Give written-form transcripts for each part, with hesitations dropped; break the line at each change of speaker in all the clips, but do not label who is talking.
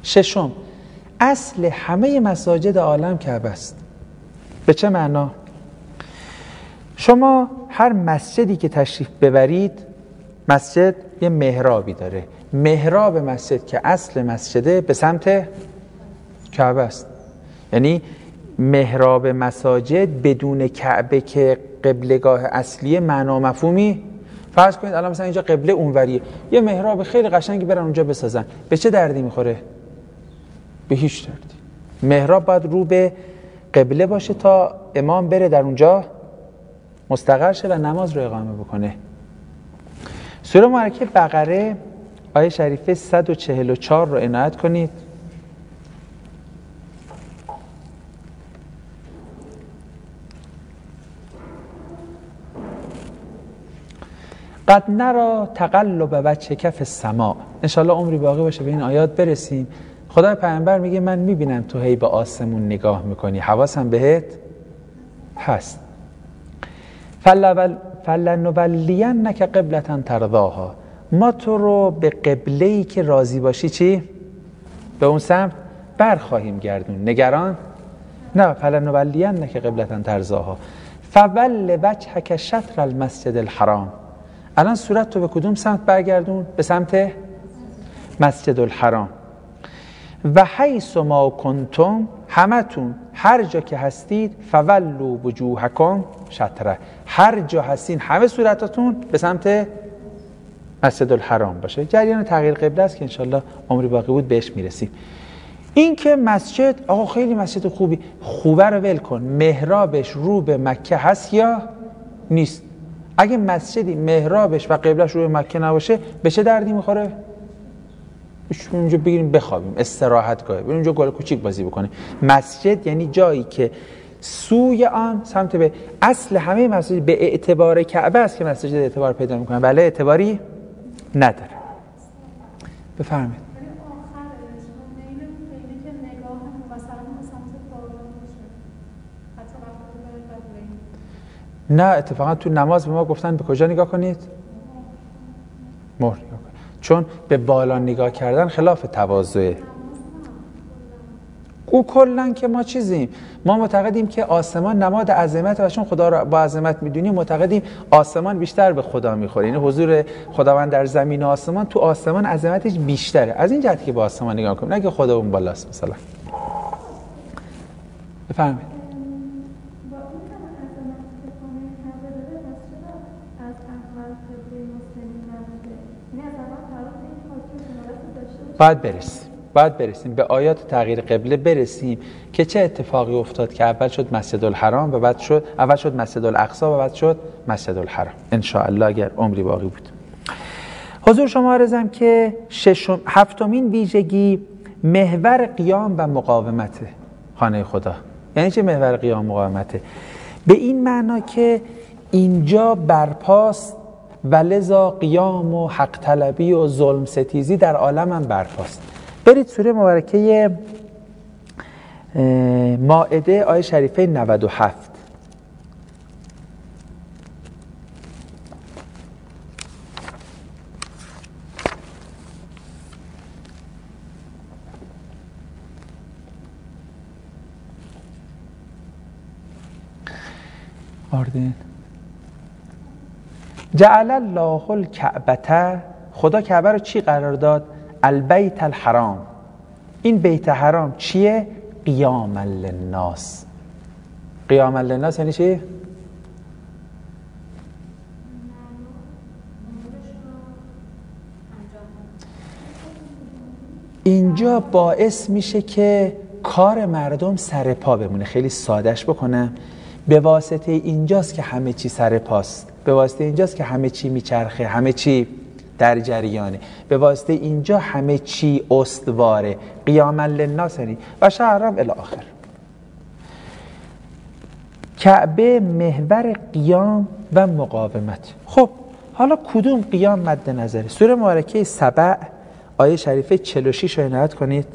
ششم، اصل همه مساجد عالم کعبه است. به چه معنا؟ شما هر مسجدی که تشریف ببرید، مسجد یه محرابی داره. محراب مسجد که اصل مسجده به سمت کعبه است. یعنی محراب مساجد بدون کعبه که قبلگاه اصلی معنا مفهومی. فرض کنید الان مثلا اینجا قبله اونوریه، یه محراب خیلی قشنگی برن اونجا بسازن، به چه دردی میخوره؟ به هیچ دردی. محراب باید رو به قبله باشه تا امام بره در اونجا مستقر شه و نماز رو اقامه بکنه. سوره مبارکه بقره آیه شریفه 144 رو عنایت کنید. قد نرى تقلب وجهک فی السماء. انشالله عمری باقی باشه به این آیات برسیم. خدای پیامبر میگه من میبینم تو هی به آسمون نگاه میکنی، حواسم بهت هست. فلنولینک قبلة ترضاها. ما تو رو به قبله‌ای که راضی باشی چی؟ به اون سمت برخواهیم گردون. نگران؟ نه. فلنولینک قبلة ترضاها فول وجهک شطر المسجد الحرام. الان صورت تو به کدوم سمت برگردون؟ به سمت مسجد الحرام. و حیث ما کنتم، همتون هر جا که هستید، فولوا وجوهکم شطره. هر جا هستین همه صورتاتون به سمت مسجد الحرام باشه. جریان تغییر قبله است که انشالله عمری باقی بود بهش میرسیم. این که مسجد آقا خیلی مسجد خوبه رو ول کن، محرابش رو به مکه هست یا نیست؟ اگه مسجدی محرابش و قبلش رو به مکه نباشه به چه دردی میخوره؟ اونجا بگیریم بخوابیم، استراحتگاه، بریم اونجا گل کوچیک بازی بکنه. مسجد یعنی جایی که سوی آن سمت به اصل همه مساجد به اعتبار کعبه است که مسجد اعتبار پیدا میکنه، ولی اعتباری نداره. بفرمایید. نه اتفاقا تو نماز به ما گفتن به کجا نگاه کنید؟ مهر نگاه کنید، چون به بالا نگاه کردن خلاف تواضعه. او کلن که ما چیزیم، ما معتقدیم که آسمان نماد عظمت و چون خدا رو با عظمت میدونیم معتقدیم آسمان بیشتر به خدا میخوره. یعنی حضور خداوند در زمین و آسمان، تو آسمان عظمتش بیشتره. از این جهتی که با آسمان نگاه کنیم، نه که خدا اون بالاست. مثلا بفرمایید. باید برسیم به آیات تغییر قبله برسیم که چه اتفاقی افتاد که اول شد مسجد الحرام و بعد شد اول شد مسجد الاقصی و بعد شد مسجد الحرام. ان شاء الله اگر عمری باقی بود. حضور شما عرضم که هفتمین ویژگی محور قیام و مقاومته خانه خدا. یعنی چه محور قیام و مقاومته؟ به این معنا که اینجا برپاست و لذا قیام و حق طلبی و ظلم ستیزی در عالم هم برپاست. برید سوره مبارکه مائده آیه شریفه 97. جعل الله الکعبة، خدا کعبه رو چی قرار داد؟ البیت الحرام. این بیت حرام چیه؟ قیاما للناس. قیاما للناس یعنی چی؟ اینجا باعث میشه که کار مردم سر پا بمونه. خیلی سادهش بکنم، به واسطه اینجاست که همه چی سر پاست، به واسطه اینجاست که همه چی میچرخه، همه چی در جریانه، به واسطه اینجا همه چی استواره. قیاما للناس یعنی و شهرام الی آخر. کعبه محور قیام و مقاومت. خب حالا کدوم قیام مد نظره؟ سوره مبارکه سبع آیه شریفه 46 رو عنایت کنید.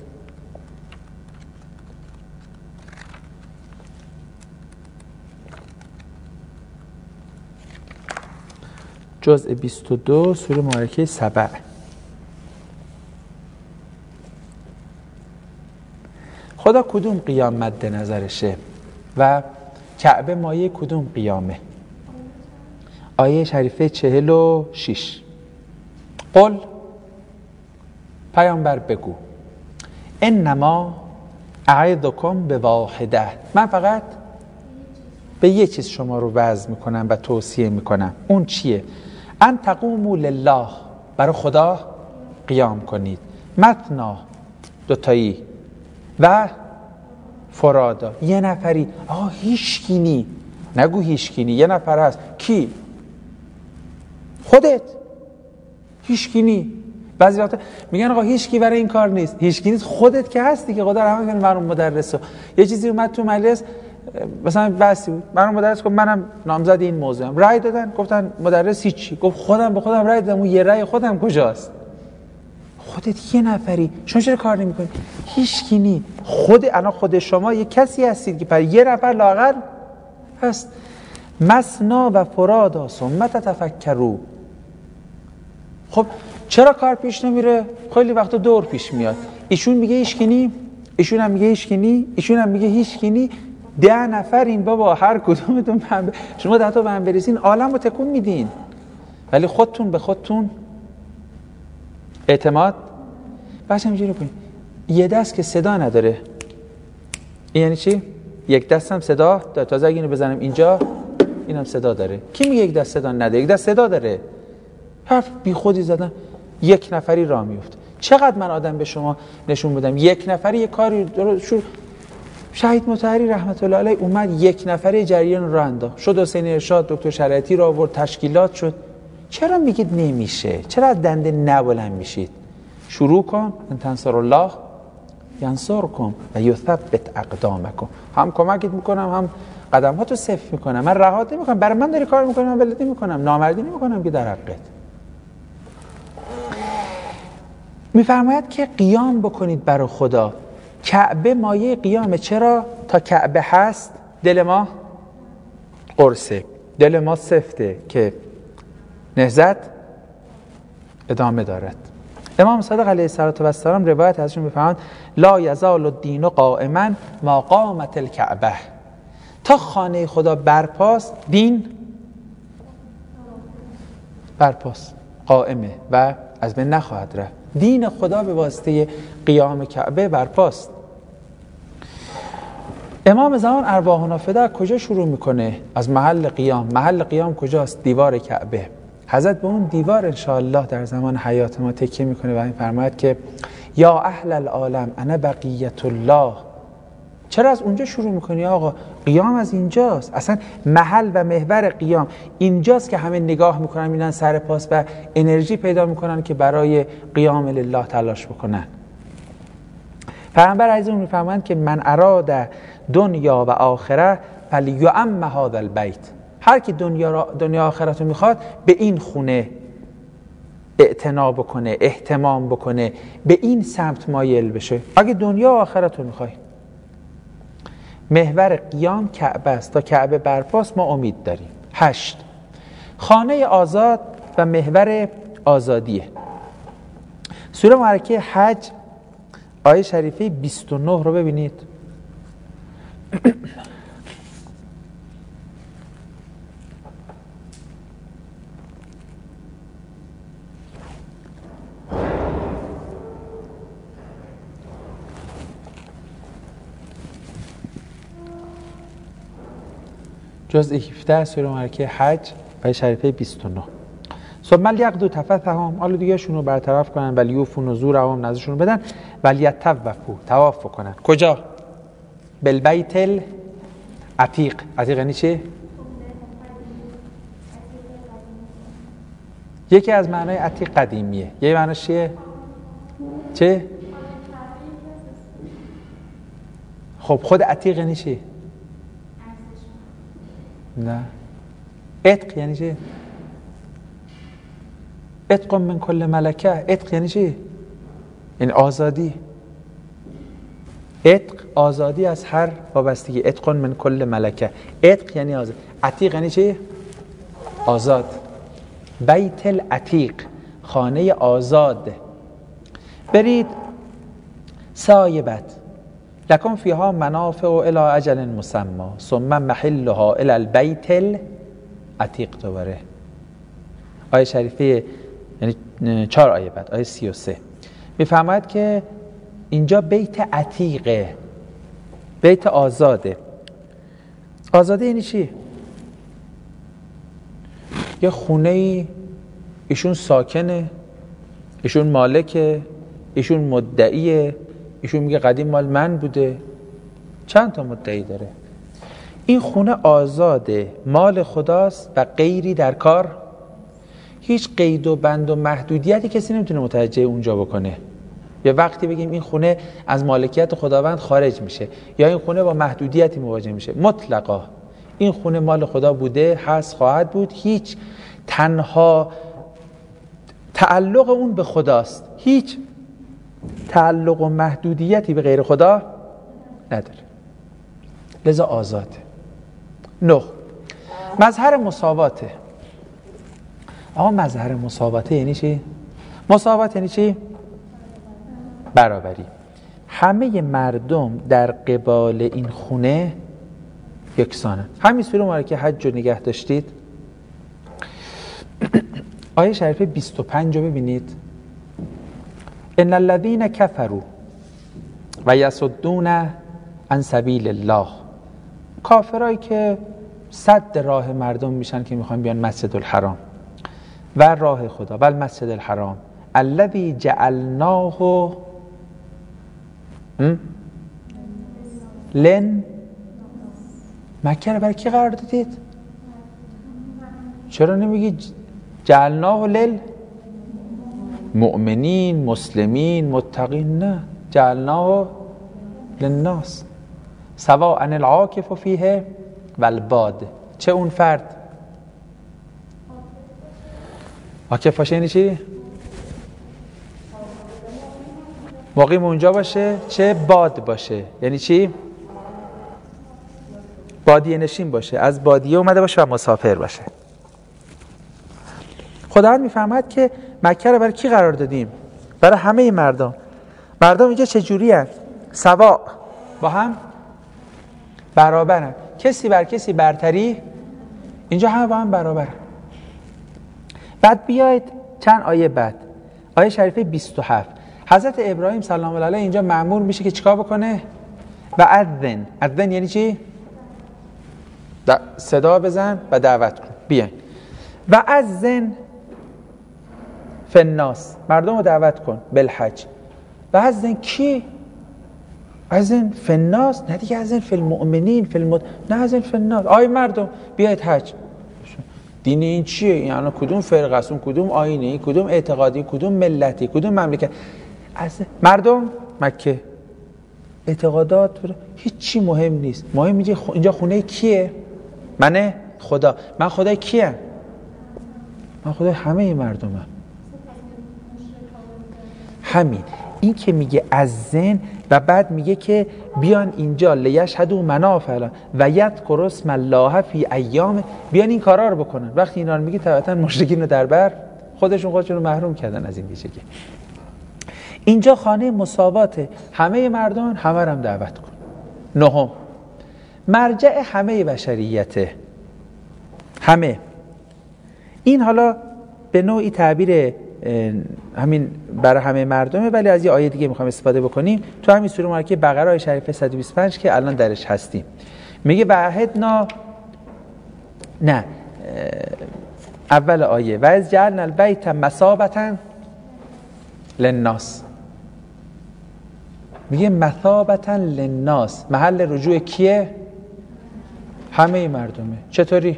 جزء 22 سوره مبارکه سبع. خدا کدوم قیام مد نظرشه و کعبه مایه کدوم قیامه؟ آیه شریفه 46. قل، پیامبر بگو، انما اعظکم بواحده، من فقط به یه چیز شما رو وعظ میکنم و توصیه میکنم. اون چیه؟ ان تقوموا لله، برای خدا قیام کنید، مثنا، دوتایی، و فرادا، یه نفری. هیچکینی نگو، هیچکینی یه نفر هست. کی؟ خودت. هیچکینی. بعضی وقتا میگن آقا هیچکی برای این کار نیست. هیچکی نیست، خودت که هستی که خدا رحمت کنه. مرحوم مدرس یه چیزی اومد تو مجلس، مثلا بحثی بود، مرحوم مدرس گفت منم نامزد این موضوعم، رأی دادن، گفتن مدرس هیچی، گفت خودم به خودم رأی دادم، اون یه رأی خودم کجاست؟ خودت یه نفری، شما چرا کار نمی‌کنی؟ هیچکی نی. خود شما یه کسی هستید که پر یه نفر لااقل هست. مثنا و فرادا ثم تتفکروا. خب چرا کار پیش نمیره؟ خیلی وقتا دور پیش میاد. ایشون میگه هیچکی نی، ایشون هم میگه هیچکی نی، ایشون هم میگه هیچکی نی. 10 نفر این بابا، هر کدومتون شما 10 تا به هم برسین عالمو تکون میدین، ولی خودتون به خودتون اعتماد باشه. اینجوری کنید. یه دست که صدا نداره، این یعنی چی؟ یک دست هم صدا داره. تازه اگه اینو بزنم اینجا، اینم صدا داره. کی میگه یک دست صدا نداره؟ یک دست صدا داره. حرف بی خودی زدن. یک نفری راه میفته. چقدر من آدم به شما نشون بدم یک نفری یه کاری شهید مطهری رحمت الله علیه اومد یک نفری جریان رو انداخت، شد حسین ارشاد، دکتر شریعتی رو آورد، تشکیلات شد. چرا میگید نمیشه؟ چرا از دنده نبلند میشید؟ شروع کن. ان تنصروا الله ینصرکم و یثبت اقدامکم. هم کمکت میکنم، هم قدماتو صفر میکنم. من رهات نمیکنم. برای من داری کار میکنی، من ولت نمیکنم، نامردی نمیکنم که در حقت. میفرماید که قیام بکنید برای خدا. کعبه مایه قیامه. چرا؟ تا کعبه هست دل ما قرصه، دل ما سفته که نهضت ادامه دارد. امام صادق علیه السلام روایت ازشون میفرمایند لا یزال الدین قائما ما قامت الکعبه. تا خانه خدا برپاست، دین برپاست، قائمه و از بین نخواهد رفت. دین خدا به واسطه قیام کعبه برپاست. امام زمان ارواحنا فدا کجا شروع میکنه؟ از محل قیام. محل قیام کجاست؟ دیوار کعبه. حضرت به اون دیوار انشاءالله در زمان حیات ما تکیه میکنه و این فرماید که یا اهل العالم انا بقیت الله. چرا از اونجا شروع میکنی آقا؟ قیام از اینجاست. اصلا محل و محور قیام اینجاست که همه نگاه میکنن، میبینن سر پاس و انرژی پیدا میکنن که برای قیام لله تلاش بکنن. پیامبر عزیزمون میفرمایند که من اراد دنیا و آخره فلیعم هذا البیت. هر کی دنیا آخرت رو میخواد به این خونه اعتنا بکنه، اهتمام بکنه، به این سمت مایل بشه. اگه دنیا و آخرت رو میخوای، محور قیام کعبه است. تا کعبه برپاست ما امید داریم. 8. خانه آزاد و محور آزادیه. سوره مبارکه حج آیه شریفه 29 رو ببینید. جزء 17 سوره مبارکه حج آیه شریفه 29. ثم لیقضوا تفثهم. حالا دیگه شونو برطرف کنن ولی یوفوا نذورهم، نذرشون بدن، ولی یطوفوا، طواف کنن. کجا؟ بالبیت العتیق. عتیق یعنی چه؟ یکی از معنای عتیق قدیمیه. یه معناش چیه؟ چه؟ خب خود عتیق یعنی چی؟ نه. عتق یعنی چی؟ عتق من کل ملکه. عتق یعنی چی؟ این آزادی. عتق آزادی از هر وابستگی. عتق من کل ملکه. عتق یعنی آزاد. عتیق یعنی چی؟ آزاد. بیت العتیق، خانه آزاد. برید سایبت، لکن فیها منافع الی اجل مسمى ثم محلها الی البیت العتیق. دوباره آیه شریفه، یعنی 4 آیه بعد، آیه 33 میفهمد که اینجا بیت عتیقه، بیت آزاده. آزاده یعنی چی؟ یه خونه ایشون ساکنه، ایشون مالکه، ایشون مدعیه، ایشون میگه قدیم مال من بوده. چند تا مدعی داره. این خونه آزاده، مال خداست و غیری در کار، هیچ قید و بند و محدودیتی کسی نمیتونه متوجه اونجا بکنه. یا وقتی بگیم این خونه از مالکیت خداوند خارج میشه یا این خونه با محدودیتی مواجه میشه، مطلقا این خونه مال خدا بوده، هست، خواهد بود. هیچ، تنها تعلق اون به خداست، هیچ تعلق و محدودیتی به غیر خدا نداره، لذا آزاده. 9. مظهر مساواته. آقا مظهر مساواته یعنی چی؟ مساوات یعنی چی؟ برابری. همه مردم در قبال این خونه یکسانن. همین سوره مبارکه حج رو نگه داشتید، آیه شریفه 25 رو ببینید. ان الذين كفروا و یصدون عن سبیل الله. کافرایی که صد راه مردم میشن که میخوان بیان مسجد الحرام و راه خدا و المسجد الحرام الذي جعلناه لن. مکه رو برای کی قرار دادید؟ چرا نمیگی جعلناه لل مؤمنین، مسلمین، متقین؟ نه، جعلناه للناس سواء العاکف فیه و الباد. چه اون فرد عاکف باشه یعنی چی؟ مقیم اونجا باشه، چه باد باشه یعنی چی؟ بادیه نشین باشه، از بادیه اومده باشه و مسافر باشه. خداوند میفهمد که مکه رو برای کی قرار دادیم؟ برای همه مردم. مردم اینجا چجوری هست؟ سوا، با هم برابرن، کسی بر کسی برتری، اینجا همه با هم برابرن. بعد بیاید چند آیه بعد، آیه شریفه 27، حضرت ابراهیم سلام الله علیه اینجا مأمور میشه که چیکار بکنه؟ و اذن. اذن یعنی چی؟ صدا بزن و دعوت کن، بیاین. و اذن فی الناس، مردم رو دعوت کن، بالحج. و اذن کی؟ اذن فی الناس، نه دیگه اذن فی المؤمنین، نه اذن فی الناس. آی مردم بیاید حج. دین این چیه؟ یعنی کدوم فرقه است؟ کدوم آیینه؟ این کدوم اعتقادی؟ کدوم ملتی؟ کدوم مملکت؟ از مردم مکه. اعتقادات هیچ چی مهم نیست. مهم میگه اینجا خونه کیه؟ منه؟ خدا. من خدای کیم؟ من خدای همه مردمم. همین. این که میگه اذن و بعد میگه که بیان اینجا لیشهدوا منافع و یذکروا اسم الله فی ایام، بیان این کارا رو بکنن. وقتی اینا رو میگه طبعا مشرکین رو در بر خودشون رو محروم کردن از این ویژگی. اینجا خانه مساوات همه مردم، همه رو هم دعوت کن. 9. مرجع همه بشریته، همه. این حالا به نوعی تعبیر همین برای همه مردمه، ولی از یه آیه دیگه میخوام استفاده بکنیم تو همین سوره مبارکه بقره آیه شریفه 125 که الان درش هستیم. میگه وعهدنا، نه اول آیه، و از جعلنا البیت مثابة للناس. میگه مثابة للناس، محل رجوع کیه؟ همه مردمه. چطوری؟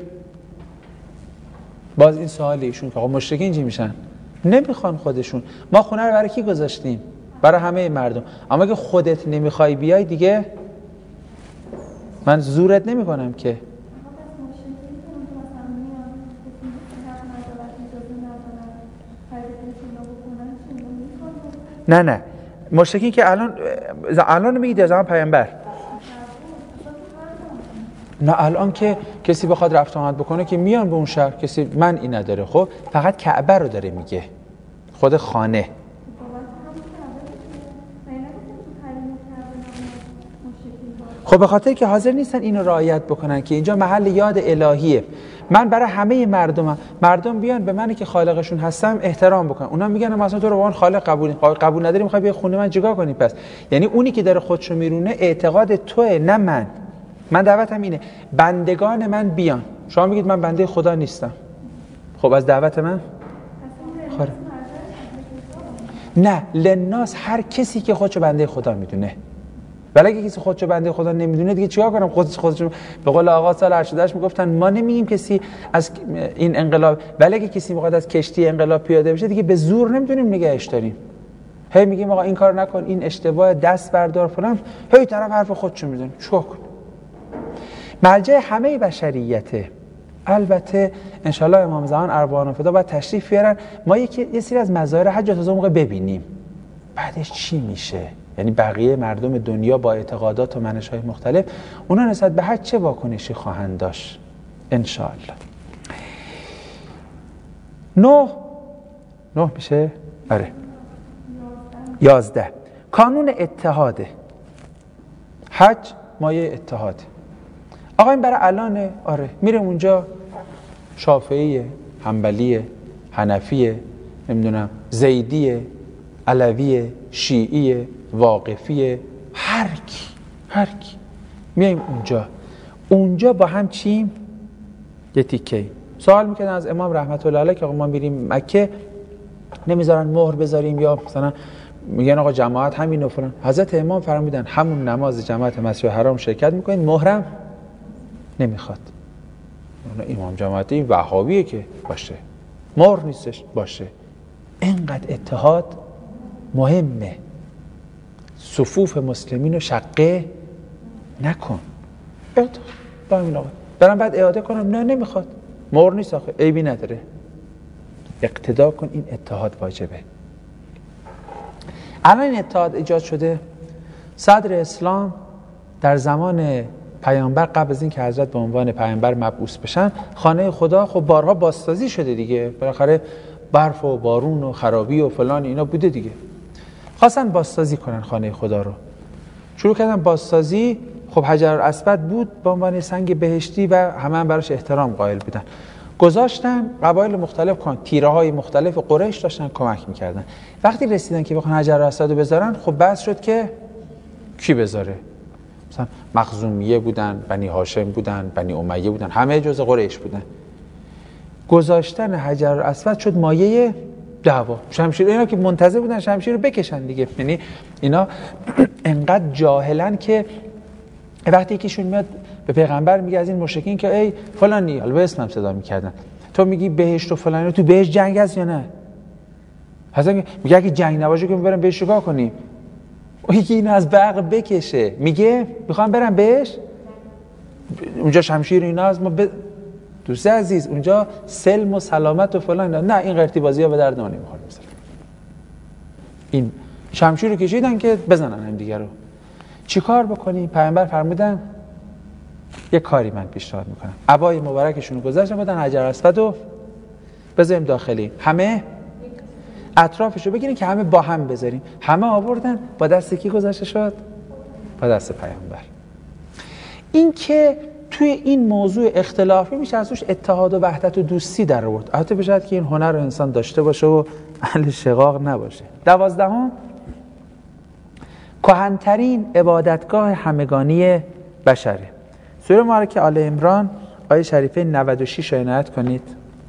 باز این سوال ایشون که آقا مشرکین چی میشن؟ نمیخوان خودشون. ما خونه رو برای کی گذاشتیم؟ برای همه مردم. اما اگه خودت نمیخوای بیای دیگه من زورت نمیکنم که. نه مشرکین که الان میگید در زمان پیامبر، نه الان که کسی بخواد رفت آمد بکنه که میان به اون شهر، کسی من این نداره. خب فقط کعبه رو داره میگه، خود خانه. خب به خاطر که حاضر نیستن اینو رعایت بکنن که اینجا محل یاد الهیه، من برای همه مردم بیان به منی که خالقشون هستم احترام بکنن، اونا میگن مثلا تو رو به عنوان خالق قبول نداری، میخوای بیا خونه من چیکار کنی؟ پس یعنی اونی که داره خودشو میرونه اعتقاد توئه نه من دعوتم اینه بندگان من بیان. شما میگید من بنده خدا نیستم، خب از دعوت من خاره. نه للناس، هر کسی که خودشو بنده خدا میدونه. ولی اگه کسی خودشو بنده خدا نمیدونه دیگه چیکار کنم؟ خودشو به قول آقا سال 88 میگفتن ما نمیگیم کسی از این انقلاب، ولی اگه کسی میخواد از کشتی انقلاب پیاده بشه دیگه به زور نمیتونیم نگهش داریم. هی میگیم آقا این کار نکن، این اشتباه، دست بردار فلان، هی طرف حرف خودشو میزنه. چیکار کنه؟ مرجع همه بشریته. البته انشالله امام زمان ارواحان و فدا باید تشریف بیارن، ما یه سری از مظاهر حج رو تا موقع ببینیم بعدش چی میشه. یعنی بقیه مردم دنیا با اعتقادات و منش‌های مختلف اونا نسبت به حج چه واکنشی خواهند داشت انشالله. 9 میشه؟ آره 11 کانون اتحاده. حج مایه اتحاده. آقا این برای الانه؟ آره میره اونجا شافعیه، حنبلیه، حنفیه، نمیدونم زیدیه، علویه، شیعیه، واقفیه، هر کی میایم اونجا با هم چیم؟ یه تیکه سوال میکنن از امام رحمت الله علیه که آقا ما میریم مکه نمیذارن مهر بذاریم، یا مثلا میگن آقا جماعت همین و فلان. حضرت امام فرمودن همون نماز جماعت مسجد حرام شرکت میکنین، مهرم نمیخواد. امام جماعت این وهابیه که باشه، مهر نیستش باشه. اینقدر اتحاد مهمه. صفوف مسلمین رو شقه نکن. برم بعد اعاده کنم؟ نه نمیخواد، مهر نیست آخه، عیبی نداره. اقتدا کن، این اتحاد واجبه. الان این اتحاد ایجاد شده. صدر اسلام در زمان پیامبر قبل از این که حضرت به عنوان پیامبر مبعوث بشن، خانه خدا خب بارها بازسازی شده دیگه، بالاخره برف و بارون و خرابی و فلان اینا بوده دیگه. خواستن بازسازی کنن خانه خدا رو، شروع کردن بازسازی. خب حجرالاسود بود به عنوان سنگ بهشتی و همه براش احترام قائل بودن. گذاشتن قبایل مختلف تیره‌های مختلف قریش داشتن کمک میکردن. وقتی رسیدن که بخوان حجرالاسود رو بذارن، خب بحث شد که کی بذاره. مثلا مخزومیه بودن، بنی هاشم بودن، بنی امیه بودن، همه جزء قریش بودن. گذاشتن حجرالاسود شد مایه دعوا. شمشیر اینا که منتظر بودن شمشیر رو بکشن دیگه. یعنی اینا انقدر جاهلن که وقتی یکیشون میاد به پیغمبر میگه از این مشرکین که ای فلانی، حالا به اسمم صدا میکردن، تو میگی بهشت و فلانی، تو بهشت جنگ هست یا نه؟ حضرت میگه اگه جنگ نباشه که بریم بهش چیکار کنیم؟ یکی اینو از برق بکشه، میگه میخوام برم بهش، اونجا شمشیر اینا از ما دوست عزیز اونجا سلم و سلامت و فلان، نه این قرتی بازی ها به درد ما نمیخوره. مثلا این شمشیر رو کشیدن که بزنن هم دیگه رو. چیکار بکنیم؟ پیامبر فرمودن یه کاری من پیشنهاد میکنم، عبای مبارکشون رو گذاشتن بودن حجرالاسود رو بذاریم داخلی، همه اطرافش رو بگیریم که همه با هم بذاریم. همه آوردن، با دست کی گذاشته شد؟ با دست پیامبر. این که توی این موضوع اختلافی میشه از توش اتحاد و وحدت و دوستی در آورد. البته بشاید که این هنر رو انسان داشته باشه و اهل شقاق نباشه. 12 کهن‌ترین عبادتگاه همگانی بشره. سوره مبارکه آل عمران آیه شریفه 96 عنایت کنید.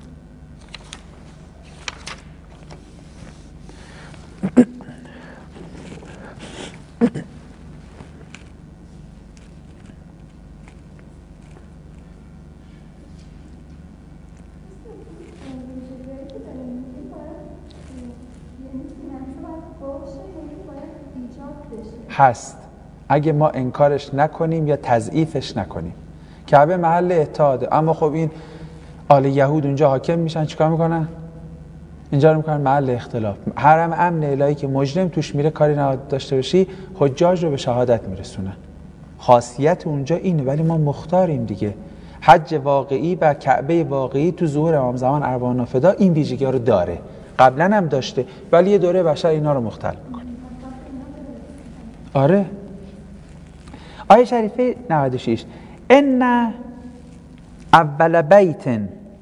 هست اگه ما انکارش نکنیم یا تضعیفش نکنیم. کعبه محل اتحاده، اما خب این آل یهود اونجا حاکم میشن، چیکار میکنن؟ اینجا رو میکنن محل اختلاف. حرم امن الهی که مجرم توش میره کاری نداشته باشی، حجاج رو به شهادت میرسونن. خاصیت اونجا اینه، ولی ما مختاریم دیگه. حج واقعی و کعبه واقعی تو ظهور امام زمان ارواحان و فدا این ویژگی‌ها رو داره. قبلا هم داشته، ولی یه دوره بشر اینا رو مختل میکنه. آره آیه شریفه 96 ان اول بیت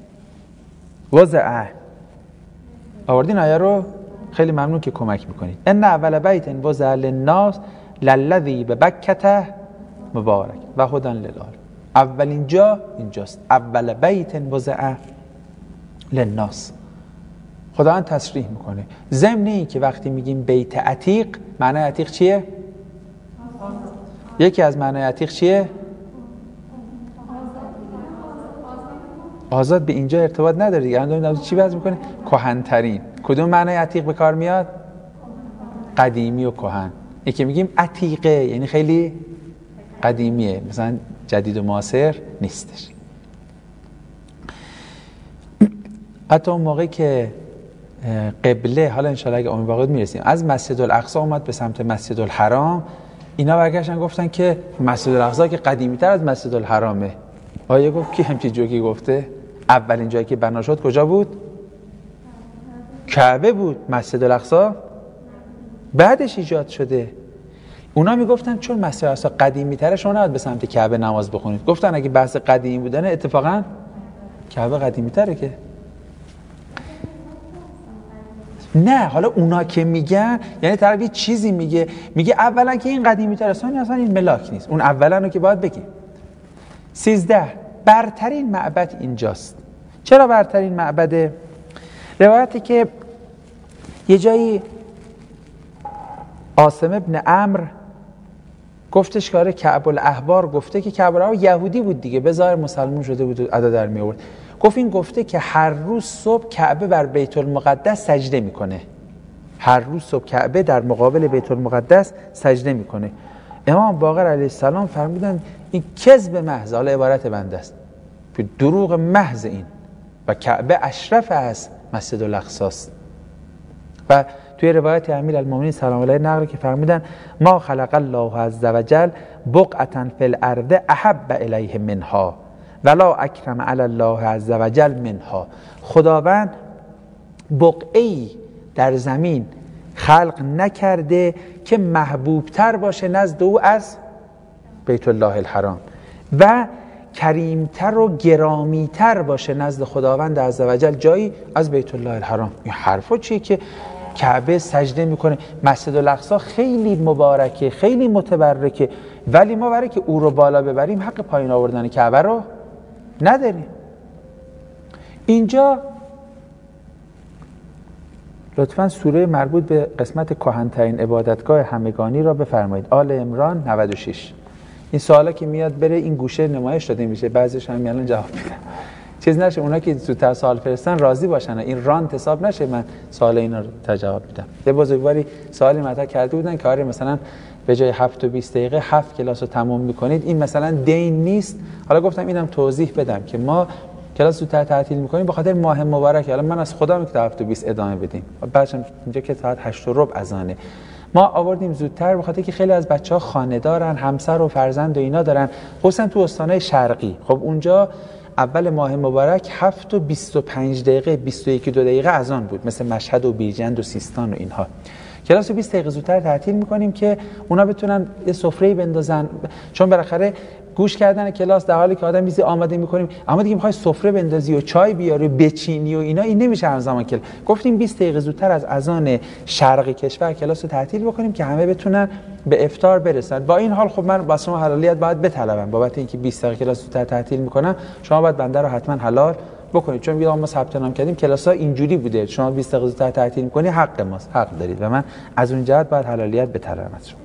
وضع. آوردین آیه رو؟ خیلی ممنون که کمک میکنید. ان اول بیت وضع للناس للذی ببکة مبارک و هدی للعالمین. اولین جا اینجاست، اول بیت وضع للناس. خداوند تصریح میکنه ضمن این که وقتی میگیم بیت عتیق، معنی عتیق چیه؟ یکی از معنی عتیق چیه؟ آزاد. به اینجا ارتباط نداره دیگه. الان چی وضع میکنه؟ کهن‌ترین. کدوم معنی عتیق به کار میاد؟ قدیمی و کهن. یکی میگیم عتیقه یعنی خیلی قدیمیه، مثلا جدید و معاصر نیستش. حتی اون موقعی که قبله، حالا انشاءالله اگه امید باقی میرسیم، از مسجد الاقصی اومد به سمت مسجد الحرام، اینا برگشتن گفتن که مسجد الاقصی که قدیمی تر از مسجد الحرامه. آیه گفت کی همچین جوکی گفته؟ اولین جایی که بنا شد کجا بود؟ کعبه بود. مسجد الاقصی بعدش ایجاد شده. اونا میگفتن چون مسجد الاقصی قدیمی تره شما نباید به سمت کعبه نماز بخونید. گفتن اگه بحث قدیمی بودن اتفاقا کعبه قدیمی تره که نه. حالا اونا که میگن یعنی طرف یه چیزی میگه اولا که این قدیمی تره، اصلا این ملاک نیست. اون اولا رو که باید بگی. 13 برترین معبد اینجاست. چرا برترین معبده؟ روایتی که یه جایی عاصم ابن عمرو گفتش که کعب الاحبار گفته که کعب الاحبار یهودی بود دیگه، به ظاهر مسلمان شده بود و ادا در می آورد. گفت این گفته که هر روز صبح کعبه بر بیت المقدس سجده میکنه. هر روز صبح کعبه در مقابل بیت المقدس سجده میکنه. امام باقر علیه السلام فرمودن این کذب محض، حالا عبارت بنده است، دروغ محض این، و کعبه اشرف از مسجد الاقصی است. و توی روایت امیرالمومنین سلام علیه نقل که فرمودن ما خلق الله عز وجل بقعة فی الارض احب الیه منها ولا اکرم علی الله عز وجل منها. خداوند بقعه‌ای در زمین خلق نکرده که محبوبتر باشه نزد او از بیت الله الحرام و کریمتر و گرامیتر باشه نزد خداوند عزوجل جایی از بیت الله الحرام. این حرفا چیه که کعبه سجده میکنه؟ مسجد الاقصی خیلی مبارکه، خیلی متبرکه، ولی ما برای که او رو بالا ببریم حق پایین آوردن کعبه رو نداریم. اینجا لطفاً سوره مربوط به قسمت کهن‌ترین عبادتگاه همگانی را بفرمایید. آل عمران 96. این سوالا که میاد بره این گوشه نمایش داده میشه، بعضیش هم الان جواب میدم. چیز نشه اونا که زودتر سوال فرستن راضی باشن، این رانت حساب نشه من سوال اینا رو جواب میدم. یه بزرگواری سوالی مطرح کرده بودن که آره مثلا به جای 7 و 20 دقیقه 7 کلاس رو تموم میکنید، این مثلا دین نیست. حالا گفتم اینم توضیح بدم که ما کلاس زودتر تعطیل میکنیم به خاطر ماه مبارک. حالا من از خدا میگم 7 و 20 ادامه بدیم، بعدش اینجا که ساعت 8 و ربع اذانه. ما آوردیم زودتر به خاطر که خیلی از بچه‌ها خانه دارن، همسر و فرزند و اینا دارن، خصوصا تو استان‌های شرقی. خب اونجا اول ماه مبارک 7 و 25 دقیقه 21 و 2 دقیقه اذان بود، مثل مشهد و بیرجند و سیستان و اینها. کلاس رو 20 دقیقه زودتر تعطیل میکنیم که اونا بتونن یه سفره‌ای بندازن، چون بالاخره گوش کردن کلاس در حالی که آدم میزی آماده میکنیم، اما دیگه میخوای سفره بندازی و چای بیاری بچینی و اینا، این نمیشه همزمان. که گفتیم 20 دقیقه زودتر از اذان شرق کشور کلاس رو تعطیل بکنیم که همه بتونن به افطار برسن. با این حال خب من با شما حلالیت باید بطلبم بابت اینکه 20 دقیقه کلاس زودتر تعطیل میکنم، شما باید بنده رو حتما حلال بکنید، چون میگم ما ثبت نام کردیم کلاس‌ها اینجوری بوده، شما 20 دقیقه زودتر تعطیل میکنی حق ماست، حق دارید و من از اون جهت باید حلالیت بطلبم از شما.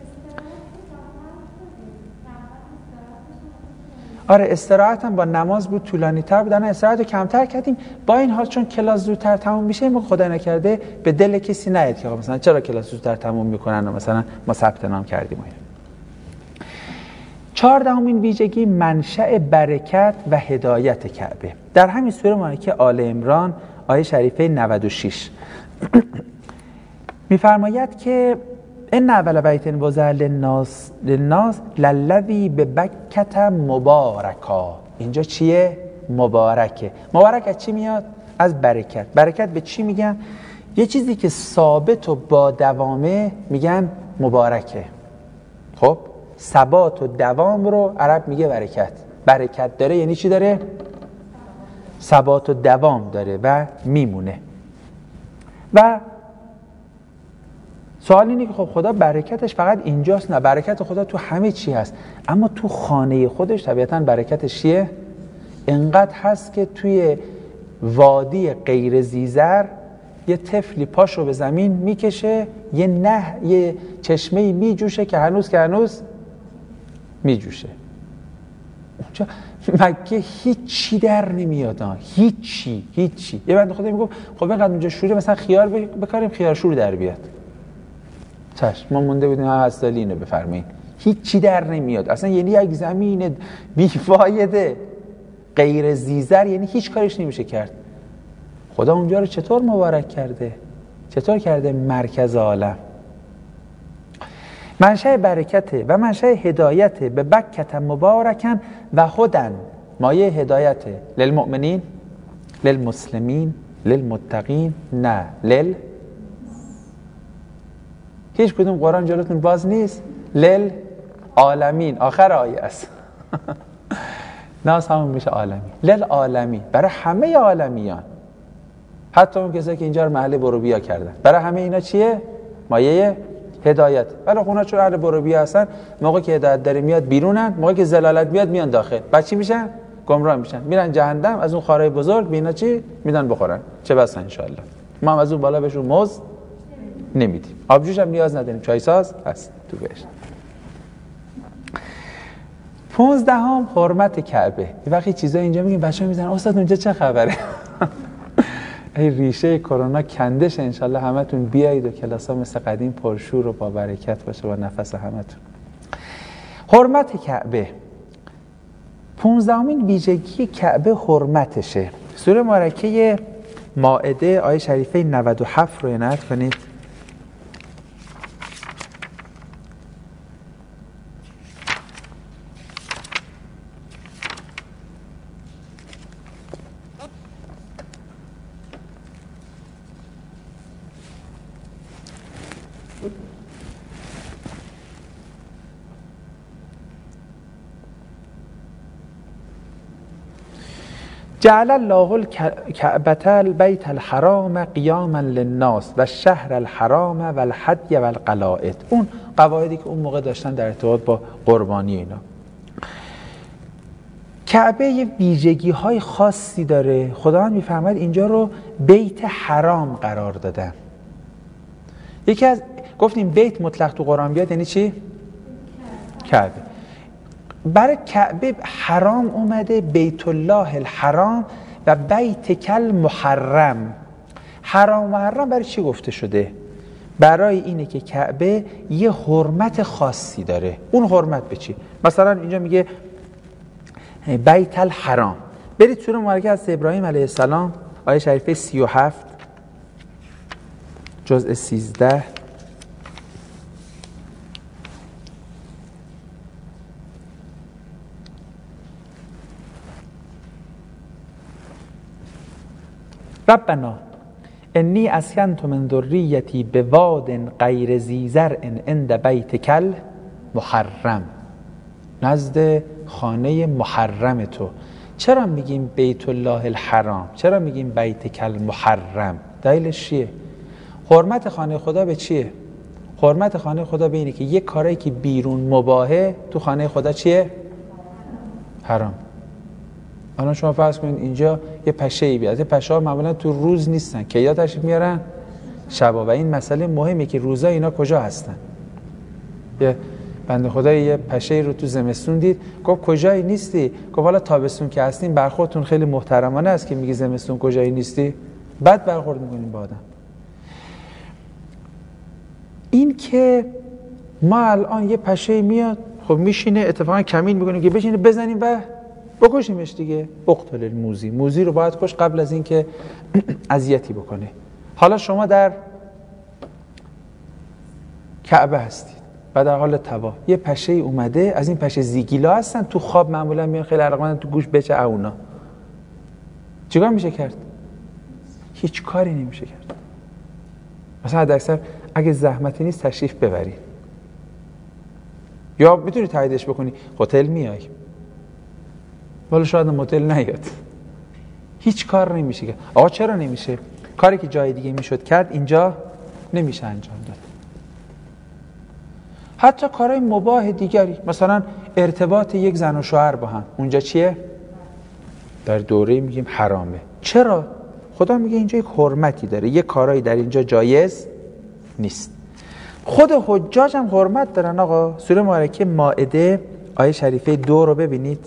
آره استراحتم با نماز بود طولانی تر بود، نه استراحت رو کمتر کردیم. با این حال چون کلاس زودتر تموم میشه ما خدا نکرده به دل کسی نیاد که مثلا چرا کلاس زودتر تموم میکنن و مثلا ما ثبت نام کردیم. 14مین ویژگی منشأ برکت و هدایت کعبه. در همین سوره مبارکه آل عمران آیه شریفه 96 میفرماید که ان اول بیت وضع للناس للذی ببکة مبارکا. اینجا چیه؟ مبارکه. مبارک از چی میاد؟ از برکت. برکت به چی میگن؟ یه چیزی که ثابت و با دوامه میگن مبارکه. خب ثبات و دوام رو عرب میگه برکت. برکت داره یعنی چی داره؟ ثبات و دوام داره و میمونه. و سوال اینه که خب خدا برکتش فقط اینجاست؟ نه، برکت خدا تو همه چی هست، اما تو خانه خودش طبیعتاً برکتش چیه؟ انقدر هست که توی وادی غیر زیزر یه طفلی پاشو به زمین میکشه، یه چشمه‌ای میجوشه که هنوز میجوشه. اونجا مگه هیچی در نمیاد، هیچی. یه بنده خدا میگه خب اینقدر اونجا شوره، مثلا خیار بکاریم خیار شور در بیاد. چشم، ما مونده بودیم هست سالی اینو بفرمایید. هیچی در نمیاد اصلا، یعنی یک زمین بیفایده غیر زیزر، یعنی هیچ کارش نمیشه کرد. خدا اونجا رو چطور مبارک کرده؟ چطور کرده مرکز عالم؟ منشأ برکته و منشأ هدایته به بکت مبارکن و هدن، مایه هدایته للمؤمنین، للمسلمین، للمتقین، نه هیچ کدوم قرآن جلوتون باز نیست. للعالمین آخر آیه است. ناس همون میشه عالمین. للعالمین، برای همه عالمیان، حتی اون کسایی که اینجا رو محل بروبیا کردن، برای همه اینا چیه؟ مایه هدایت. ولی اونا چون اهل بروبیا هستن، موقعی که هدایت داره میاد بیرونن، موقعی که ضلالت میاد میان داخل. بعد چی میشن؟ گمراه میشن، میرن جهنم. از اون خارای بزرگ بینا چی میدن بخورن، چه بس ان شاء الله. ما هم از اون بالا بهشون موز نمیدیم. آبجوش هم نیاز نداریم، چای ساز هست تو بهش. 15 حرمت کعبه. یه وقتی چیزا اینجا میگیم بچه‌ها میزنن استاد اونجا چه خبره؟ ای ریشه کرونا کندش، انشالله همتون بیایید و کلاس‌ها مثل قدیم پرشور و با برکت باشه با نفس همتون. حرمت کعبه. 15مین ویژگی کعبه حرمتشه. سوره مبارکه مائده آیه شریفه 97 رو عنایت کنید. جعل الله الكعبة البيت الحرام قیاما للناس و الشهر الحرام و الهدی و القلائد. اون قواعدی که اون موقع داشتن در ارتباط با قربانی اینا. کعبه یه ویژگی های خاصی داره. خداوند میفرماید اینجا رو بیت حرام قرار دادن. یکی از گفتیم بیت مطلق تو قرآن بیاد یعنی چی؟ کعبه. برای کعبه حرام اومده، بیت الله الحرام و بیت کل محرم. حرام و محرم برای چی گفته شده؟ برای اینه که کعبه یه حرمت خاصی داره. اون حرمت به چی؟ مثلا اینجا میگه بیت الحرام. برید سوره مبارکه از ابراهیم علیه السلام آیه شریفه 37 جزء 13. ربنا انی اسکنت من ذریتی بواد غیر ذی زرع عند بیتک المحرم، نزد خانه محرم تو. چرا میگیم بیت الله الحرام؟ چرا میگیم بیتک المحرم؟ دلیلش چیه؟ حرمت خانه خدا به چیه؟ حرمت خانه خدا به اینه که یک کاری که بیرون مباهه تو خانه خدا چیه؟ حرام. الان شما فرض کنید اینجا یه پشه‌ای بیاد. پشه‌ها معمولا تو روز نیستن، که یا تشریف میارن شبا، و این مسئله مهمه که روزا اینا کجا هستن. یه بنده خدا یه پشه‌ای رو تو زمستون دید، گفت کجایی نیستی؟ گفت حالا تابستون که هستین برخوردتون خیلی محترمانه است که میگی زمستون کجایی نیستی. بد برخورد میکنیم با آدم. این که ما الان یه پشه‌ای میاد، خب میشینه، اتفاقا کمین میکنیم که بشینه بزنیم و بکشیمش دیگه. اقتل الموذی، موذی رو باید کش قبل از اینکه اذیتی بکنه. حالا شما در کعبه هستید و در حال طواف، یه پشه اومده، از این پشه زیگیلا هستن، تو خواب معمولا میان خیلی علاقمندن تو گوش بچه اونا. چیکار میشه کرد؟ هیچ کاری نمیشه کرد. مثلا حد اکثر اگه زحمتی نیست تشریف ببرید. یا میتونی تاییدش بکنی هتل میای، ولی شاید هتل نیاد، هیچ کار نمیشه کرد. آقا چرا نمیشه؟ کاری که جای دیگه میشد کرد اینجا نمیشه انجام داد. حتی کارهای مباح دیگری، مثلا ارتباط یک زن و شوهر با هم، اونجا چیه؟ در دوره میگیم حرامه. چرا؟ خدا میگه اینجا یک حرمتی داره، یک کارایی در اینجا جایز نیست. خود حجاج هم حرمت دارن آقا. سوره مبارکه مائده آیه شریفه 2 رو ببینید.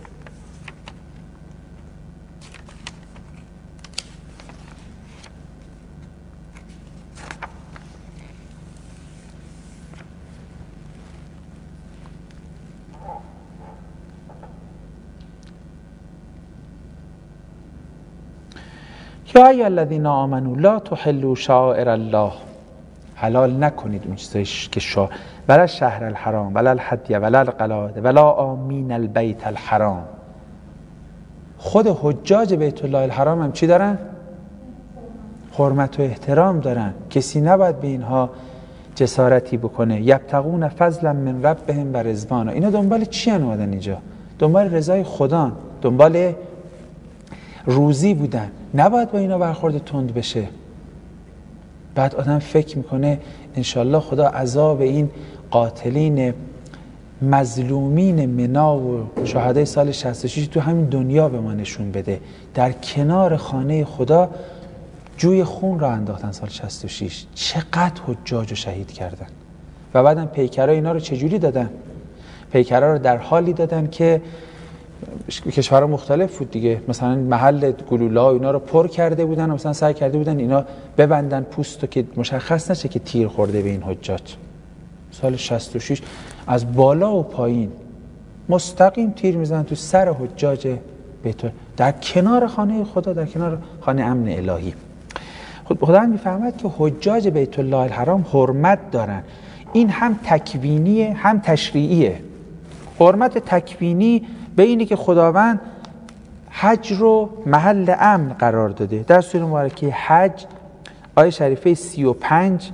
یا ایها الذین آمنوا لا تحلوا شعائر الله، حلال نکنید اون چیزایی که ولا شهر الحرام ولا الهدی ولا القلائد ولا آمین البیت الحرام. خود حجاج بیت الله الحرام هم چی دارن؟ حرمت و احترام دارن. کسی نباید به اینها جسارتی بکنه. یبتغون فضلا من ربهم و رضوانا. اینا دنبال چی اومدن اینجا؟ دنبال رضای خدا، دنبال روزی بودن. نباید با اینا برخورد تند بشه. بعد آدم فکر میکنه انشالله خدا عذاب این قاتلین مظلومین منا و شهدای سال 66 تو همین دنیا به ما نشون بده. در کنار خانه خدا جوی خون را انداختن سال 66. چقدر حجاج رو شهید کردن. و بعدم پیکرها اینا رو چجوری دادن؟ پیکرها رو در حالی دادن که کشورها مختلف بود دیگه، مثلا محل گلوله اینا رو پر کرده بودن و مثلا سعی کرده بودن اینا ببندن پوستو که مشخص نشه که تیر خورده به این حجاج. سال 66 از بالا و پایین مستقیم تیر میزنن تو سر حجاج بیت الله در کنار خانه خدا، در کنار خانه امن الهی. خدا هم میفهمد که حجاج بیت الله الحرام حرمت دارن. این هم تکوینیه هم تشریعیه. حرمت تکوینی به اینی که خداوند حج رو محل امن قرار داده. در سوره مبارکه حج آیه شریفه 35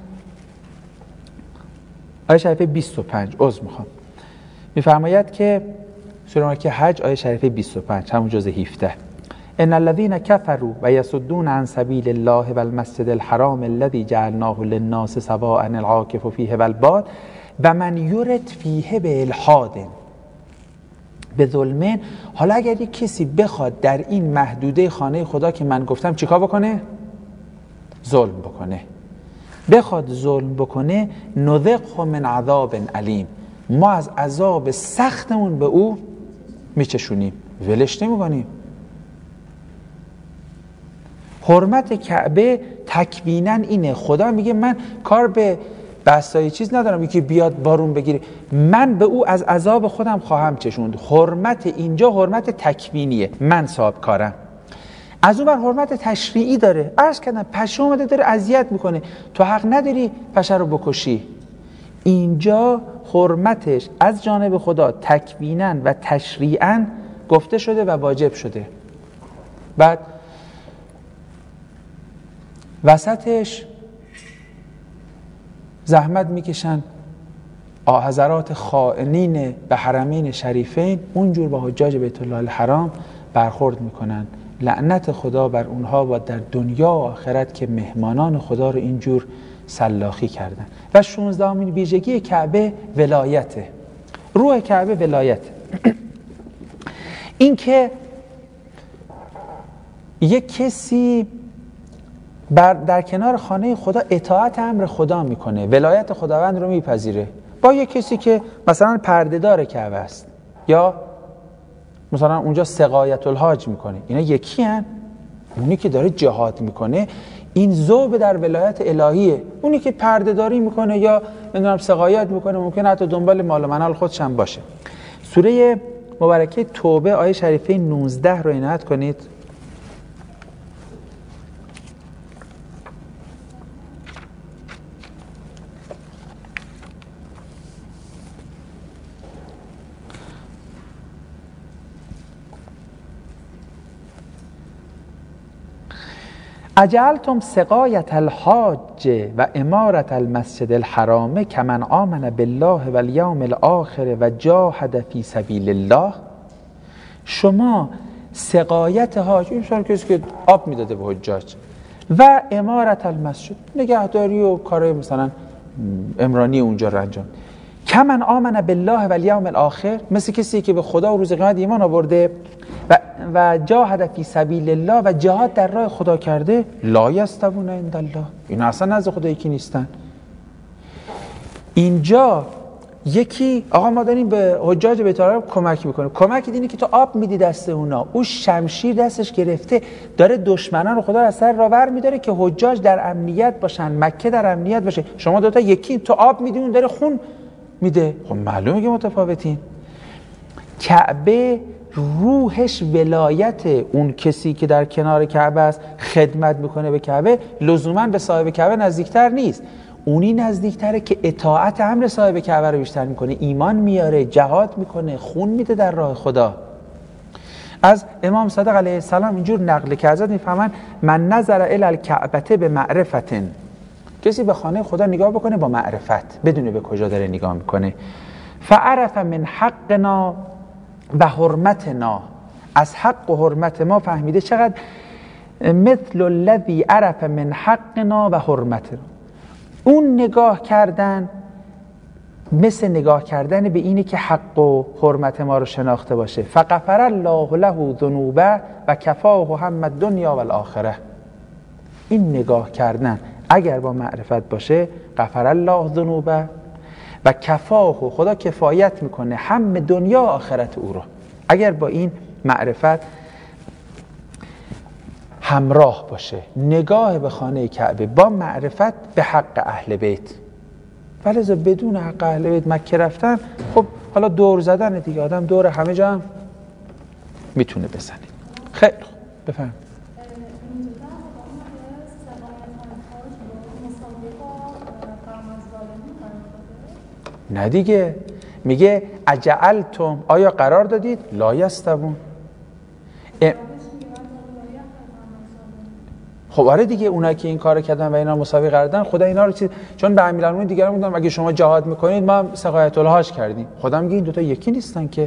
آیه شریفه 25 میفرماید که سوره مبارکه حج آیه شریفه 25 همون جزء 17 ان الذين كفروا ويصدون عن سبيل الله والمسجد الحرام الذي جعلناه للناس سواء العاكف فيه والباد ومن يرد فيه بالحاد به ظلمن. حالا اگر یک کسی بخواد در این محدوده خانه خدا که من گفتم چیکار بکنه؟ ظلم بکنه. بخواد ظلم بکنه نذقه من عذاب علیم، ما از عذاب سختمون به او میچشونیم، ولش نمیکنیم. حرمت کعبه تکویناً اینه. خدا میگه من کار به بسایی چیز ندارم، یکی بیاد بارون بگیره، من به او از عذاب خودم خواهم چشوند. حرمت اینجا حرمت تکوینیه، من صاحب کارم. از اون بر حرمت تشریعی داره. عرض کردم پشه اومده داره اذیت میکنه، تو حق نداری پشه رو بکشی. اینجا حرمتش از جانب خدا تکویناً و تشریعاً گفته شده و واجب شده. بعد وسطش زحمت میکشن حضرات خائنین به حرمین شریفین، اونجور با حجاج بیت الله الحرام برخورد میکنن. لعنت خدا بر اونها و در دنیا و آخرت که مهمانان خدا رو اینجور سلاخی کردن. و 16مین ویژگی کعبه ولایته. روح کعبه ولایته. این که یک کسی در کنار خانه خدا اطاعت امر خدا میکنه، ولایت خداوند رو میپذیره، با یک کسی که مثلا پردهدار کعبه است یا مثلا اونجا سقایت الحاج میکنه، اینا یکی هن. اونی که داره جهاد میکنه این ذوب در ولایت الهیه. اونی که پردهداری میکنه یا نمیدونم سقایت میکنه ممکنه حتی دنبال مال و منال خودش هم باشه. سوره مبارکه توبه آیه شریفه 19 رو عنایت کنید. اجعلتم سقایت الحاج و امارت المسجد الحرام کمن آمن بالله و الیوم الاخر و جاهد فی سبیل الله. شما سقایت حاج، این شان کسی که آب میداده به حجاج، و امارت المسجد، نگهداری و کارهای مثلا عمرانی اونجا رو انجام، کمن آمن بالله و الیوم الاخر، مثل کسی که به خدا و روز قیامت ایمان آورده و جاهد فی سبیل الله و جهاد در راه خدا کرده، لا یستوون عند الله، اینا اصلا نزد خدا یکی نیستن. اینجا یکی آقا ما داریم به حجاج بیت الله کمک میکنه، کمک دینی که تو آب میدی دست اونا، او شمشیر دستش گرفته داره دشمنان رو خدا از سر راور میداره که حجاج در امنیت باشن، مکه در امنیت باشه. شما دوتا یکی تو آب میدی، اون داره خون میده، خب معلومه که متفاوتین. کعبه روحش ولایت اون کسی که در کنار کعبه است، خدمت میکنه به کعبه، لزوما به صاحب کعبه نزدیکتر نیست، اونی نزدیکتره که اطاعت امر صاحب کعبه رو بیشتر میکنه، ایمان میاره، جهاد میکنه، خون میده در راه خدا. از امام صادق علیه السلام اینجور نقل که حضرت میفهمن من نظر الی الکعبه به معرفت، کسی به خانه خدا نگاه بکنه با معرفت، بدونه به کجا داره نگاه میکنه. فعرف من حقنا و حرمتنا، از حق و حرمت ما فهمیده چقدر مثل الذی عرف من حقنا و حرمتنا. اون نگاه کردن مثل نگاه کردن به اینه که حق و حرمت ما رو شناخته باشه. فغفر الله له ذنوبه و کفاه هم الدنیا و الاخره. این نگاه کردن اگر با معرفت باشه، غفر الله ذنوبه و کفاه، خدا کفایت میکنه هم دنیا و آخرت او رو، اگر با این معرفت همراه باشه. نگاه به خانه کعبه با معرفت به حق اهل بیت، ولی بدون حق اهل بیت مکه رفتن، خب حالا دور زدن دیگه، آدم دور همه جا هم میتونه بزنه. خیلی خوب بفهم. نه دیگه، میگه اجعلتم، آیا قرار دادید؟ لا یستوون. خب آره دیگه، اونایی که این کارو کردن و اینا مساوی قرار دادن، خدا اینا رو چون به امیرالمومنین دیگران میگن اگه شما جهاد میکنید ما هم سقایت الحاج کردیم، خدا میگه این دو تا یکی نیستن که.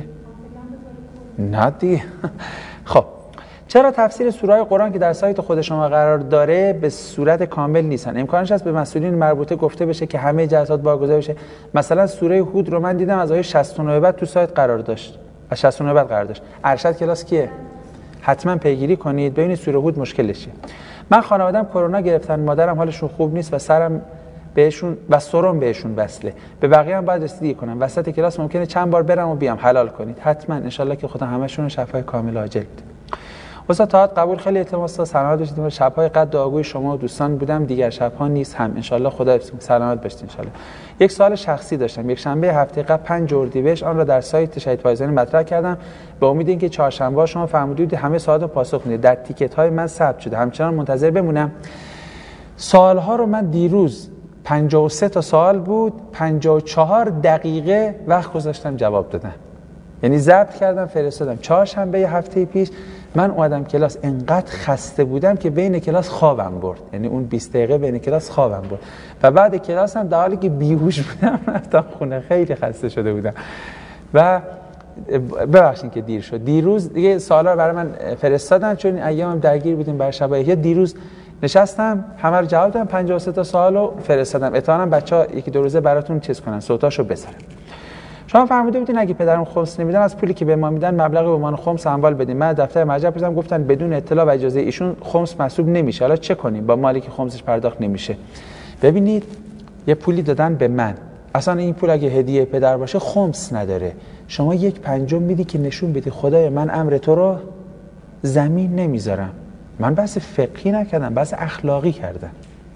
نه دیگه. خب چرا تفسیر سوره‌های قرآن که در سایت خود شما قرار داره به صورت کامل نیستن؟ امکانش هست به مسئولین مربوطه گفته بشه که همه جلسات برگزار بشه. مثلا سوره هود رو من دیدم از آیه 69 بعد تو سایت قرار داشت، از 69 بعد قرار داشت. ارشد کلاس کیه؟ حتما پیگیری کنید ببینید سوره هود مشکلش چیه. من خانواده‌ام کرونا گرفتن، مادرم حالشون خوب نیست و سرم بهشون و سرم بهشون وصله، به بقیه هم باید رسیدگی کنم. وسط کلاس ممکنه چند بار برم و بیام، حلال کنید حتما، ان شاءالله که خدا همشون شفای کامل عاجل بده. استاد تاعت قبول، خیلی التماس سلامت باشید. شب‌های قد دعاگوی شما و دوستان بودم، دیگر شب‌ها نیست هم، ان شاءالله خدا سلامت باشید ان شاءالله. یک سوال شخصی داشتم. یک شنبه هفته قبل 5 اردیبهشت آن را در سایت شهید فایزانی مطرح کردم به امید اینکه چهارشنبه شما فرمودید همه سوالات رو پاسخ میدید. در تیکت‌های من ثبت شده، همچنان منتظر بمونم. سوال‌ها رو من دیروز 53 تا سوال بود، 54 دقیقه وقت گذاشتم جواب دادم، یعنی ضبط کردم فرستادم. چهارشنبه هفته پیش من اومدم کلاس، انقدر خسته بودم که بین کلاس خوابم برد، یعنی اون 20 دقیقه بین کلاس خوابم برد و بعد کلاس هم در حالی که بیهوش بودم رفتم خونه، خیلی خسته شده بودم و ببخشید که دیر شد. دیروز دیگه سوالا رو برای من فرستادن چون ایامم درگیر بودیم بر شبایه. دیروز نشستم همه رو جواب دادم، 53 تا سوالو فرستادم. احتمالاً بچه‌ها یکی دو روزه براتون چیز کنن، صوتاشو بذارم. شما فرموده بودین اگه پدرم خمس نمیدن از پولی که به ما میدن مبلغی به عنوان خمس اموال بدیم. من دفتر مرجع پرسیدم گفتن بدون اطلاع و اجازه ایشون خمس محسوب نمیشه. حالا چه کنیم با مالی که خمسش پرداخت نمیشه؟ ببینید یه پولی دادن به من، اصلا این پول اگه هدیه پدر باشه خمس نداره. شما 1/5 میدی که نشون بدی خدای من امر تو رو زمین نمیذارم. من بحث فقهی نکردم، بحث اخلاقی کردم.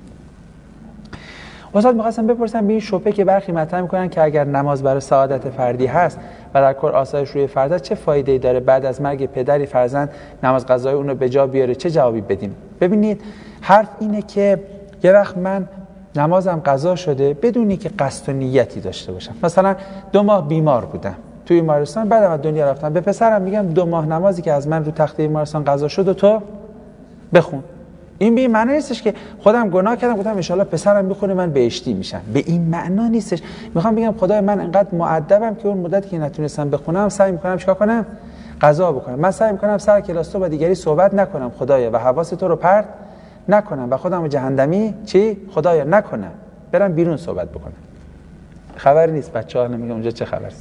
استاد می‌خواستم بپرسم به این شبهه که برخی مطرح می‌کنن که اگر نماز برای سعادت فردی هست و در کل آسایش روی فرد چه فایده‌ای داره بعد از مرگ پدری فرزند نماز قضایی اون رو به جا بیاره، چه جوابی بدیم؟ ببینید حرف اینه که یه وقت من نمازم قضا شده بدونی که قصد و نیتی داشته باشم. مثلا 2 ماه بیمار بودم توی بیمارستان، بعدم از دنیا رفتم، به پسرم میگم 2 ماه نمازی که از من رو تخته بیمارستان قضا شد و تو بخون. این به این معنی نیستش که خودم گناه کردم گفتم ان شاءالله پسرم میخونه من بهشتی میشم، به این معنا نیستش. میخوام بگم خدای من انقدر مؤدبم که اون مدتی که نتونستم بخونم سعی میکنم چیکار کنم؟ قضا بکنم. من سعی میکنم سر کلاس تو با دیگری صحبت نکنم خدایا و حواس تو رو پرت نکنم و خودم جهنمی خدایا نکنم، برم بیرون صحبت بکنم. خبری نیست بچه‌ها نمیگن اونجا چه خبره.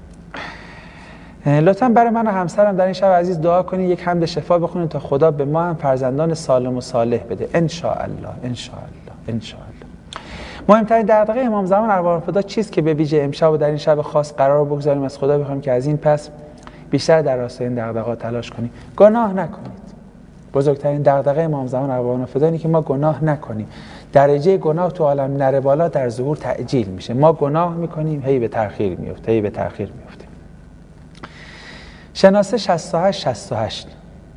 لطفاً برای من و همسرم در این شب عزیز دعا کنید، یک حمد شفا بخونید تا خدا به ما هم فرزندان سالم و صالح بده ان شاء الله ان شاء الله ان شاء الله. مهمترین دغدغه امام زمان ارواح الفدا چیست که به ویژه امشب و در این شب خاص قرار بگذاریم از خدا بخوایم که از این پس بیشتر در راستای این دغدغه‌ها تلاش کنیم، گناه نکنید. بزرگترین دغدغه امام زمان ارواح الفدا اینه که ما گناه نکنیم. درجه گناه تو عالم نره بالا در ظهور تعجیل میشه. ما گناه میکنیم هی به تأخیر میفته، هی به تأخیر میفته. شناسه 68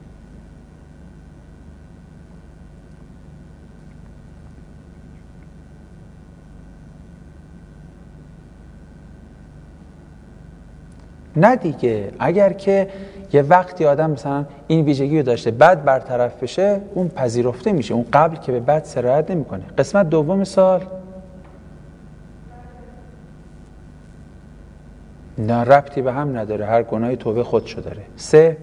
نه دیگه، اگر که یه وقتی آدم مثلا این ویژگی رو داشته بعد برطرف بشه اون پذیرفته میشه، اون قبل که به بعد سرایت نمیکنه. قسمت دوم سال نه ربطی به هم نداره، هر گناهی توبه خودشو داره. 3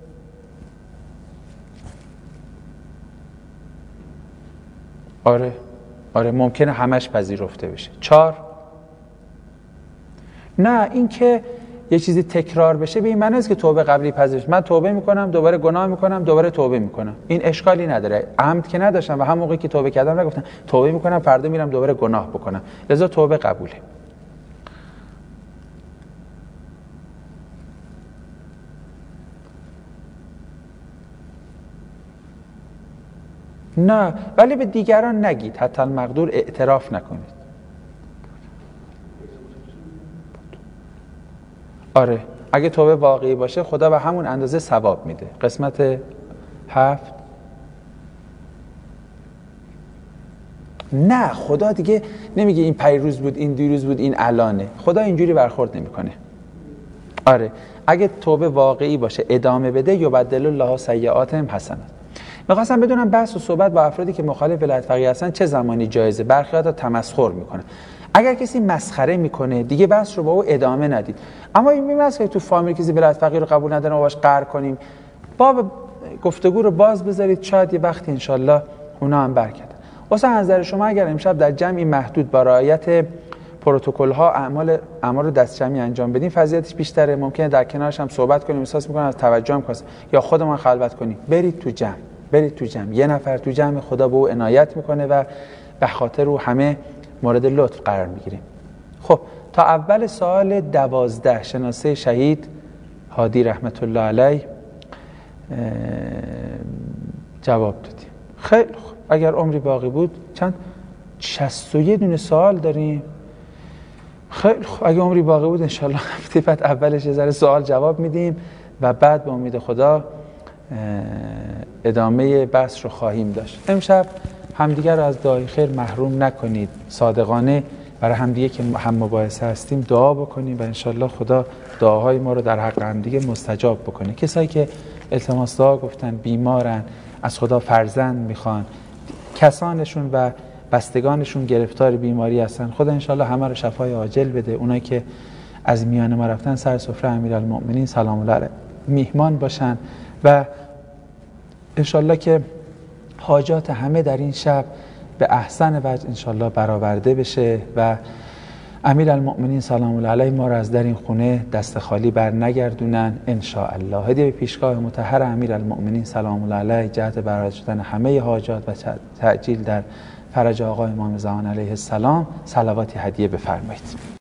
آره ممکنه همش پذیرفته بشه. 4 نه، این که یه چیزی تکرار بشه به این معنی نیست که توبه قبلی پذیرش. من توبه میکنم دوباره گناه میکنم دوباره توبه میکنم، این اشکالی نداره. عمد که نداشتم و هم موقعی که توبه کردم نگفتم توبه میکنم فردا میرم دوباره گناه بکنم، لذا توبه قبوله. نه ولی به دیگران نگید، حتی المقدور اعتراف نکنید. آره اگه توبه واقعی باشه خدا به همون اندازه ثواب میده. قسمت 7 نه، خدا دیگه نمیگه این پیروز بود این دیروز بود این الانه، خدا اینجوری برخورد نمیکنه. آره اگه توبه واقعی باشه ادامه بده یبدل الله سیئاتهم حسنات. می‌خواستم بدونم بحث و صحبت با افرادی که مخالف ولایت فقیه هستن چه زمانی جایزه؟ برخی ها تمسخر میکنن. اگر کسی مسخره میکنه دیگه بحث رو با او ادامه ندید. اما این مسئله تو فامیل کسی ولایت فقیه رو قبول نداره و باش قهر کنیم، باب گفتگو رو باز بذارید، شاید یه وقتی انشالله اونا هم برکردن. واسه نظر شما اگر امشب در جمعی محدود با رعایت پروتکل ها اعمال رو دست جمعی انجام بدیم فضیلتش بیشتره. ممکنه در کنارش هم صحبت کنیم، احساس میکنن از توجه هم کاسه، یا خودمان خلوت کنیم. برید تو جمع، یه نفر تو جمع خدا به او عنایت میکنه و به خاطر او همه مورد لطف قرار میگیریم. خب تا اول سال 12 شناسه شهید هادی رحمت الله علیه جواب دادیم. خیلی خوب، اگر عمری باقی بود 61 دونه سوال داریم. خیلی خوب، اگر عمری باقی بود انشالله هفته بعد اولش یه ذره سوال جواب میدیم و بعد به امید خدا ادامه بحث رو خواهیم داشت. امشب همدیگر رو از دعای خیر محروم نکنید، صادقانه برای همدیگه که هم مباحثه هستیم دعا بکنیم و انشالله خدا دعاهای ما رو در حق همدیگه مستجاب بکنه. کسایی که التماس دعا گفتن، بیمارن، از خدا فرزند میخوان، کسانشون و بستگانشون گرفتار بیماری هستن، خدا انشالله همه رو شفای عاجل بده. اونایی که از میان ما رفتن سر سفره امیرالمؤمنین سلام الله علیه میهمان باشن و انشالله که حاجات همه در این شب به احسن وجه انشالله برآورده بشه و امیرالمؤمنین سلام الله علیه ما را از در این خونه دست خالی بر نگردونن انشاءالله. هدیه به پیشگاه مطهر امیرالمؤمنین سلام الله علیه جهت برآورده شدن همه حاجات و تعجیل در فرج آقا امام زمان علیه السلام صلواتی هدیه بفرمایید.